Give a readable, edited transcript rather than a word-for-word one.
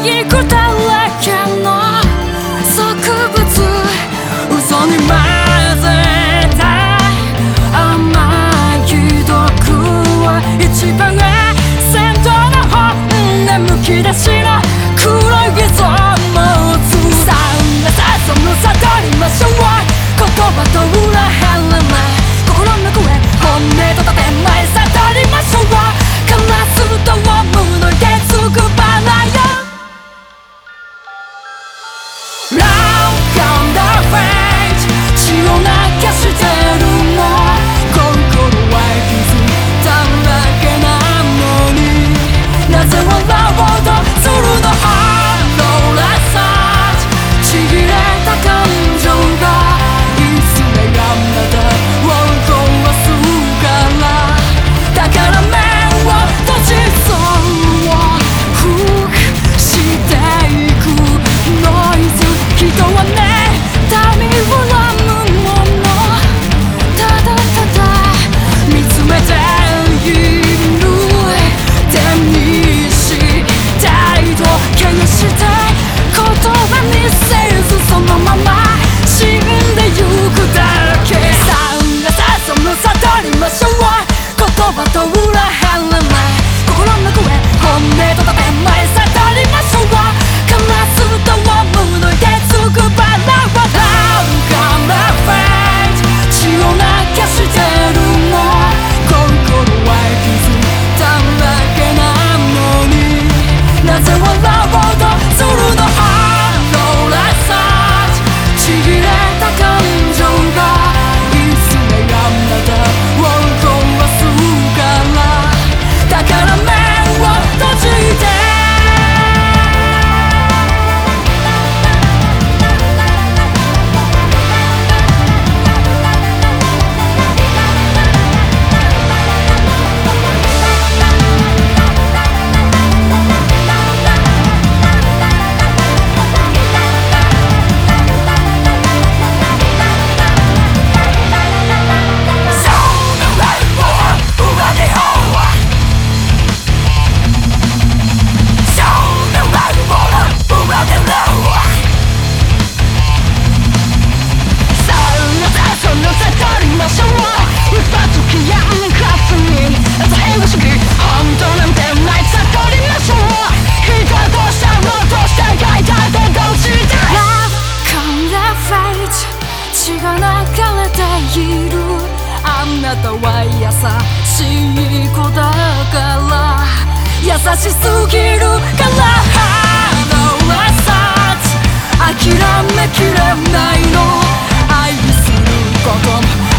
ぎくだらけの植物、嘘に混ぜた甘い毒は一番鮮度の本音むき出しの黒い像もつさあその悟りましょう、言葉と裏腹ない心の声、本音と建前悟りましょう、カラスと思うの月9バラよ Long gone the fate 血を流してるの心は傷だらけなのになぜ笑おうとするのハローラッサーちぎれた感情がいつねやまだを壊すからだから目を閉じそうをフックしていくノイズ人はね民を恨むものただただ見つめている手にしたいと怪我して言葉にせずそのまま死んでゆくだけさあその悟りましょう、言葉と裏腹ない心の声、本音と建前悟りましょう、カラスと思うの月9バラは Long gone the fate 血を流してるの心は傷だらけなのになぜ笑おうとするのハローラッサーちぎれた感情がいつねやまだを壊すからだから目を閉じて血が流れているあなたは優しい子だから優しすぎるからハローラッサー諦めきれないの愛することも